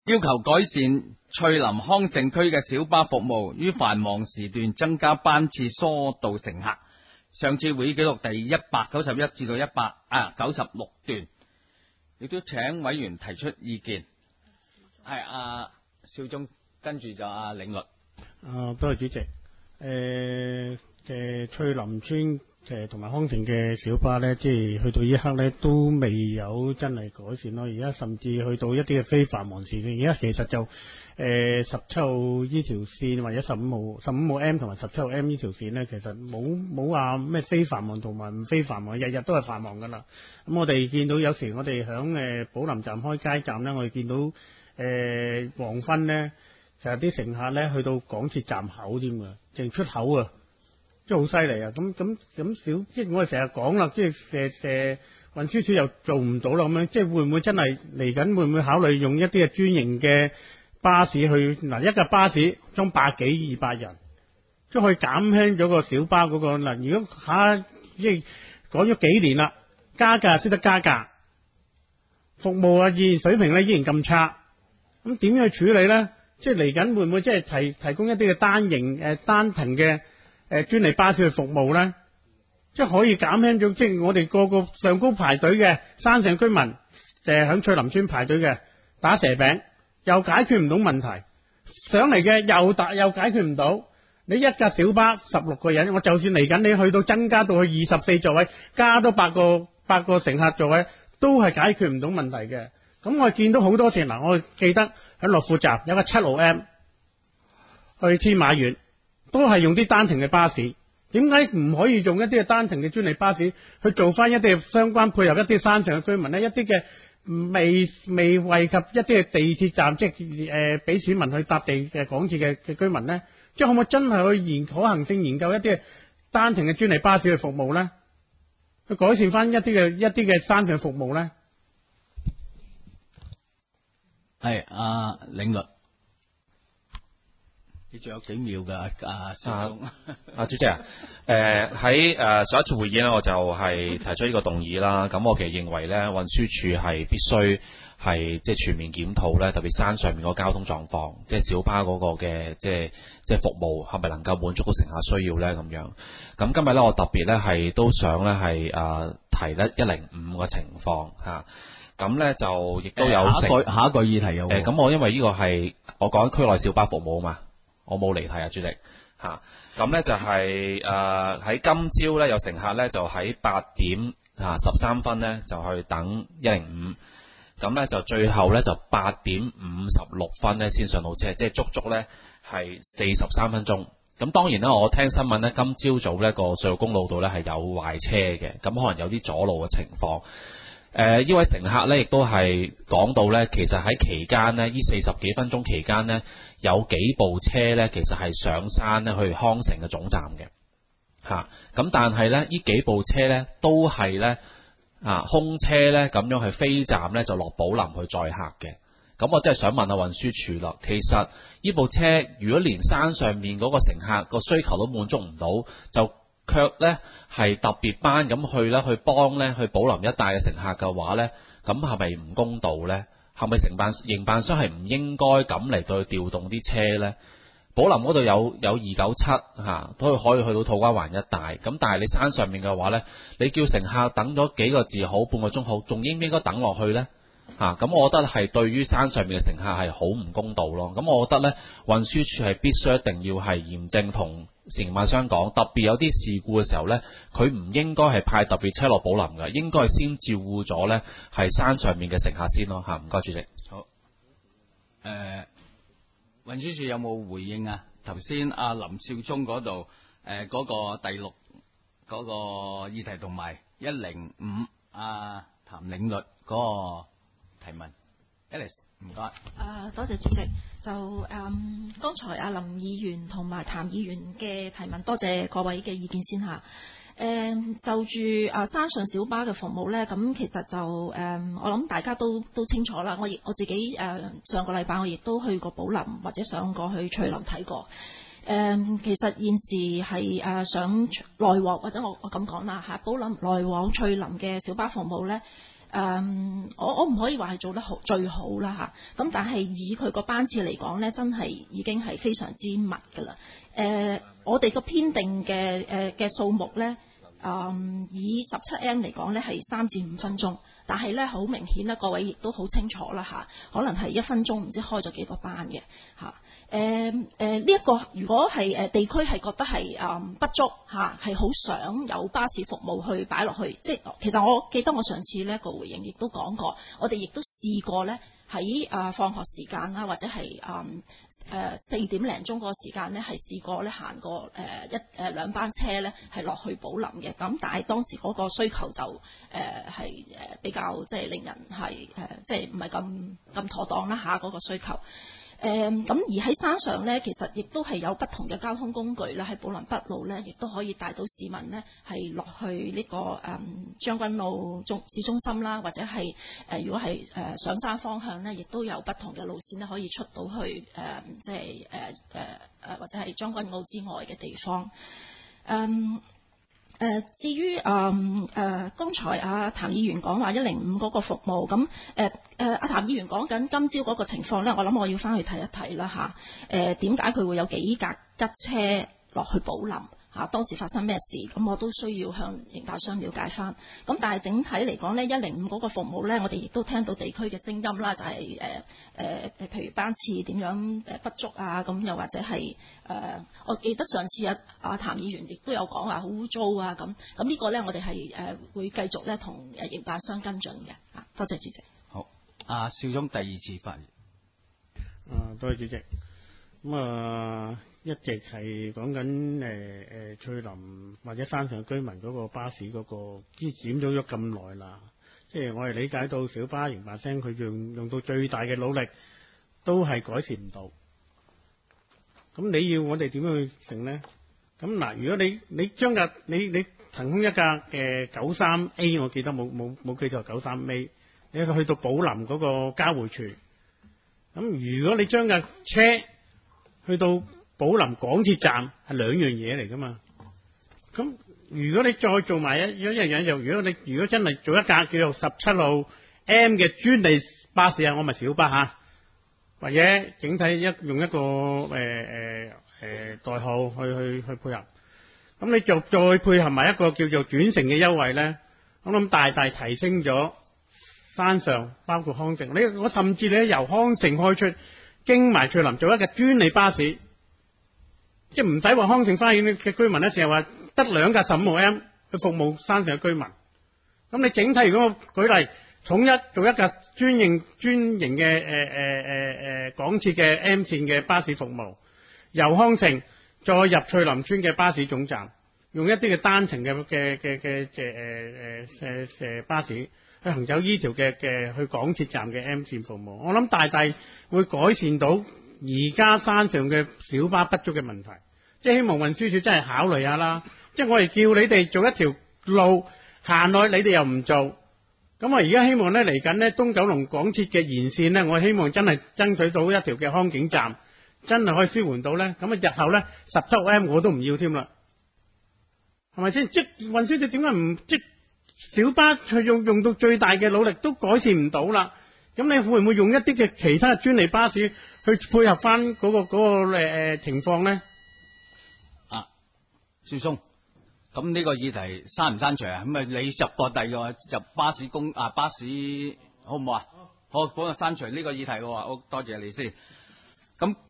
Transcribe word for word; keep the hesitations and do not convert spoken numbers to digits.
要求改善翠林康盛區嘅小巴服務，於繁忙時段增加班次，疏導乘客。上次會議記錄第一百九十一至到一百啊九十六段，亦都請委員提出意見。係阿少忠，跟住就阿領律。 啊，多謝主席。誒、呃、嘅翠林村誒同埋康城嘅小巴呢，即係去到呢一刻呢，都未有真係改善咯。而家甚至去到一啲嘅非繁忙時段，而家其實就誒十七號呢條線或者十五號十五號 M 同埋十七號 M 呢條線呢，其實冇冇話咩非繁忙同埋唔非繁忙，日日都係繁忙噶啦。咁我哋見到有時我哋響誒寶林站開街站呢，我哋見到誒、呃、黃昏呢，其實啲乘客呢去到港鐵站口添㗎，淨出口啊！即係好犀利啊！咁咁咁少，即係我哋成日講啦，即係誒誒運輸署又做唔到啦，咁樣即係會唔會真係嚟緊？會唔會考慮用一啲嘅專營嘅巴士去嗱？一架巴士裝百幾二百人，即係可以減輕咗個小巴嗰個嗱。如果下即係講咗幾年啦，加價識得加價，服務啊，依然水平咧依然咁差，咁點樣去處理咧？即係嚟緊會唔會即係提提供一啲嘅單營誒單停嘅？誒專利巴士去服務咧，即係可以減輕咗，即係我哋個個上高排隊嘅山上居民，誒喺翠林村排隊嘅打蛇餅，又解決唔到問題，上嚟嘅又打又解決唔到。你一架小巴十六個人，我就算嚟緊你去到增加到去二十四座位，加多八個八個乘客座位，都係解決唔到問題嘅。咁我見到好多次嗱，我記得喺樂富站有個七號 M 去天馬苑。都係用啲單程嘅巴士，點解唔可以用一啲嘅單程嘅專利巴士去做翻一啲相關配合一啲山上嘅居民呢？一啲嘅未未惠及一啲嘅地鐵站，即係誒俾市民去搭地嘅港鐵嘅嘅居民呢？即係可唔可以真係去研可行性研究一啲單程嘅專利巴士去服務呢？去改善翻一啲嘅一啲嘅山上服務呢？ 係阿領律。你仲有幾秒㗎？啊，啊， 啊，主席啊，誒喺誒上一次會議呢，我就係提出呢個動議啦。咁我其實認為呢，運輸署係必須係即係全面檢討呢，特別山上面個交通狀況，即係小巴嗰個嘅即係即係服務係咪能夠滿足到乘客需要呢？咁樣。咁今日呢，我特別呢係都想呢係誒提呢一零五個情況嚇。咁呢就亦都有下一個下一個議題有誒。咁我因為呢個係我講緊區內小巴服務啊嘛。我冇離題啊，主席嚇。咁、啊、呢就係誒喺今朝呢，有乘客呢就喺八點啊十三分呢就去等一零五，咁呢就最後呢就八點五十六分呢先上到車，即係足足呢係四十三分鐘。咁當然啦，我聽新聞呢，今朝早呢個隧道公路度呢係有壞車嘅，咁可能有啲阻路嘅情況。誒呢位乘客呢亦都係講到呢，其實喺期間呢，呢四十幾分鐘期間呢，有幾部車呢，其實係上山呢去康城嘅總站嘅嚇。咁、啊、但係呢，呢幾部車呢，都係呢啊空車呢，咁樣去飛站呢，就落寶林去載客嘅。咁我真係想問下運輸署啦，其實呢部車如果連山上面嗰個乘客個需求都滿足唔到，就卻呢係特別班咁去呢去幫呢去寶林一帶嘅乘客嘅話呢，咁係咪唔公道呢？係咪承辦營辦商係唔應該咁嚟到去調動啲車呢？寶林嗰度有有二九七嚇，都可以去到土瓜灣一帶。咁但係你山上面嘅話呢，你叫乘客等咗幾個字好，半個鐘好，仲應唔應該等落去呢？嚇，咁我覺得係對於山上面嘅乘客係好唔公道咯。咁我覺得呢，運輸署係必須一定要係嚴正同承辦商講，特別有啲事故嘅時候呢，佢唔應該係派特別車落寶林嘅，應該係先照顧咗呢係山上面嘅乘客先咯嚇。唔該，主席。 好。誒、呃，運輸署有冇回應啊？頭先阿林少忠嗰度誒嗰個第六嗰、嗰個議題同埋一零五阿譚領律嗰個提問 ，Alice 唔該。 誒，多謝主席。就誒、嗯，剛才阿林議員同埋譚議員嘅提問，多謝各位嘅意見先嚇。誒、嗯，就住啊山上小巴嘅服務呢，咁其實就誒、嗯，我諗大家都都清楚啦。我亦我自己誒、呃、上個禮拜我亦都去過寶林或者上過去翠林睇過。誒、嗯，其實現時係誒想來往或者我我咁講啦嚇，寶林來往翠林嘅小巴服務呢。誒、 誒，我我唔可以話係做得好最好啦嚇，咁但係以佢個班次嚟講呢，真係已經係非常之密㗎啦。誒、呃，我哋個編定嘅誒嘅數目呢，誒、呃、以十七 M 嚟講呢係三至五分鐘，但係呢，好明顯呢，各位亦都好清楚啦嚇，可能係一分鐘唔知開咗幾個班嘅嚇。誒誒呢一個如果係誒地區係覺得係誒、呃、不足嚇，係好想有巴士服務去擺落去，即係其實我記得我上次呢個回應亦都講過，我哋亦都試過呢喺誒放學時間啦，或者係誒誒四點零鐘嗰個時間呢，係試過呢行過誒一誒兩班車呢係落去寶林嘅，咁但係當時嗰個需求就誒係誒比較即係令人係誒即係唔係咁咁妥當啦嚇嗰個需求。誒咁、嗯、而喺山上呢，其實亦都係有不同嘅交通工具啦，喺寶林北路呢，亦都可以帶到市民呢係落去呢、這個誒、嗯、將軍澳中市中心啦，或者係誒、呃、如果係誒、呃、上山方向呢，亦都有不同嘅路線呢，可以出到去誒、呃、即係誒誒誒或者係將軍澳之外嘅地方。嗯誒、呃，至於誒誒，剛才阿、啊、譚議員講話一零五嗰個服務，咁誒誒，阿譚議員講緊今朝嗰個情況咧，我諗我要翻去睇一睇啦嚇。誒點解佢會有幾架吉車落去寶林嚇？當時發生咩事？咁我都需要向營辦商了解翻。咁但係整體嚟講呢，一零五嗰個服務呢，我哋亦都聽到地區嘅聲音啦，就係誒誒誒，譬如班次點樣誒不足啊，咁又或者係誒、呃，我記得上次阿、啊、阿譚議員亦都有講話好污糟啊，咁咁呢個呢，我哋係誒會繼續咧同誒營辦商跟進嘅。啊，多謝主席。 好，阿邵總第二次發言。 啊，多謝主席。咁啊，一直係講緊誒誒翠林或者山上居民嗰個巴士嗰、嗰個，之佔咗咗咁耐啦。即係我係理解到小巴營辦商佢用用到最大嘅努力，都係改善唔到。咁你要我哋點樣去成呢？咁嗱，如果你你將架你你騰空一架嘅九三 A， 我記得冇冇冇記錯九三 A， 你去到寶林嗰個交匯處。咁如果你將架車去到寶林港鐵站係兩樣嘢嚟噶嘛？咁如果你再做埋一一樣嘢，就如果你如果真係做一架叫做十七號 M 嘅專利巴士啊，我咪小巴吓，或者整體一用一個誒誒誒代號去去去配合，咁你就再配合埋一個叫做轉乘嘅優惠咧，我諗大大提升咗山上包括康城，你我甚至你由康城開出。經埋翠林做一個專利巴士，即係唔使話康城花園嘅居民咧，成日話得兩架十五號 M 去服務山上嘅居民。咁你整體如果我舉例統一做一架專營專營嘅誒誒誒誒港鐵嘅 M 線嘅巴士服務，由康城再入翠林村嘅巴士總站，用一啲嘅單程嘅嘅嘅嘅誒誒誒誒巴士。去行走呢條嘅嘅去港鐵站嘅 M 線服務，我諗大大會改善到而家山上嘅小巴不足嘅問題，即係希望運輸署真係考慮下啦。即係我哋叫你哋做一條路行落去，你哋又唔做，咁我而家希望咧嚟緊呢東九龍港鐵嘅延線呢，我希望真係爭取到一條嘅康景站，真係可以舒緩到咧。咁啊日後咧十七號 M 我都唔要添啦，係咪先？即運輸署點解唔即？小巴佢用用到最大嘅努力都改善唔到啦，咁你會唔會用一啲嘅其他專利巴士去配合翻嗰個嗰個誒誒情況咧？ 啊，少松，咁呢個議題刪唔刪除啊？咁啊，你入個第二個入巴士公啊巴士好唔好啊？好，好，本來刪除呢個議題嘅喎，好多謝你先。咁